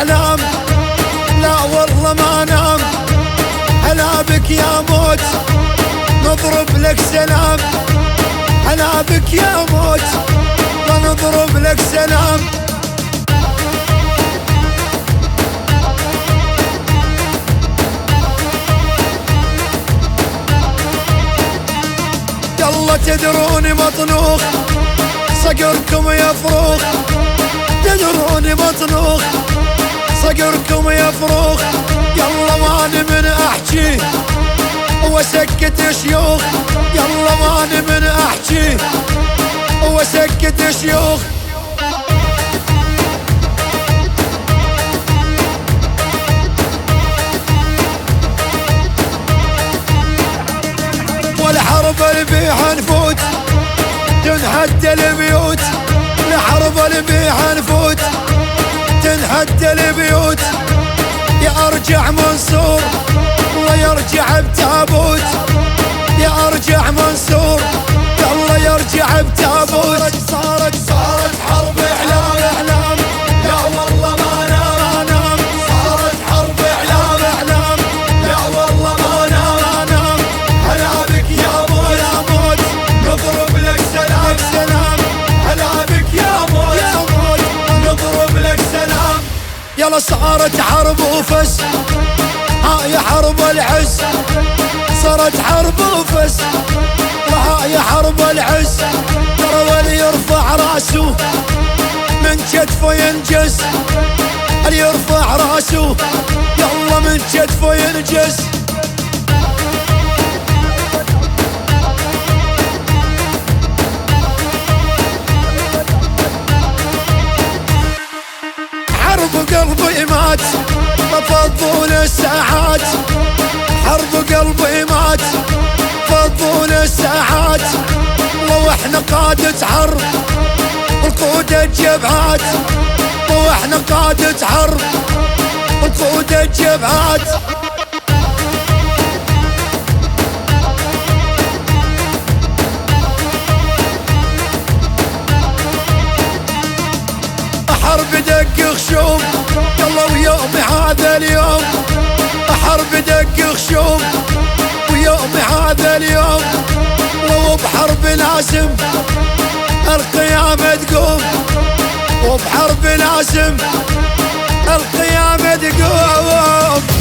احلام، لا والله ما نام. هلا بك يا موت نضرب لك سلام، هلا بك يا موت نضرب لك سلام. يلا تدروني مطنوخ صقركم يفروخ، تدروني مطنوخ صقركم يفروخ. يلا ماني من احكي واسكت شيوخ، يلا ماني من احكي واسكت شيوخ. والحرب اللي بيها نفوت تنهد البيوت، الحرب اللي بيها نفوت تنهد البيوت. يا ارجع منصور الله يرجع بتابوت، يا ارجع منصور الله يرجع بتابوت. صارت حرب اعلام، لا والله ما نام. صارت حرب اعلام، لا والله ما نام. هلا بك يا موت نضرب لك سلام، هلا بك يا موت نضرب لك سلام. يلا صارت حرب وفس، هاي حرب العز. صارت حرب وفس وهاي حرب العز. ترى واللي يرفع راسه من كتفه ينجز، اللي يرفع راسه يلا من كتفه ينجز. حرب قلبي مات فضون الساعات، حرب قلبي مات فضون الساعات. لو احنا قادة حرب والقودة جبهات، لو احنا قادة حرب والقودة جبهات. حرب دق خشوم يلا ويومي هذا اليوم، حرب دق خشوم ويومي هذا اليوم. لو بحرب لازم القيامة تقوم، وبحرب لازم القيامة تقوم.